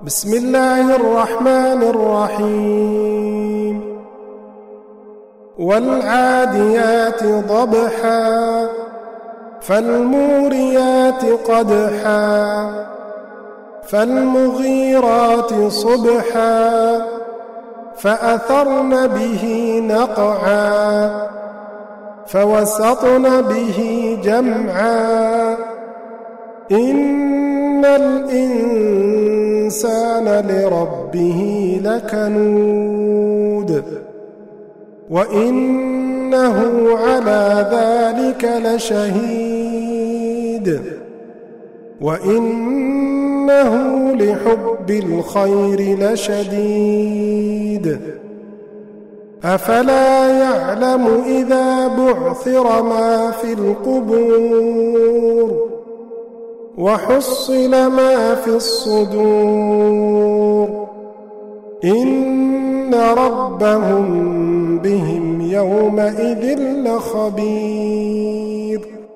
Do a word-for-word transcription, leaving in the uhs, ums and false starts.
بسم الله الرحمن الرحيم والعاديات ضبحا فالموريات قدحا فالمغيرات صبحا فأثرن به نقعا فوسطن به جمعا إن الإنسان لربه لكنود وإنه على ذلك لشهيد وإنه لحب الخير لشديد أفلا يعلم إذا بعثر ما في القبور وحصل ما في الصدور إن ربهم بهم يومئذ لخبير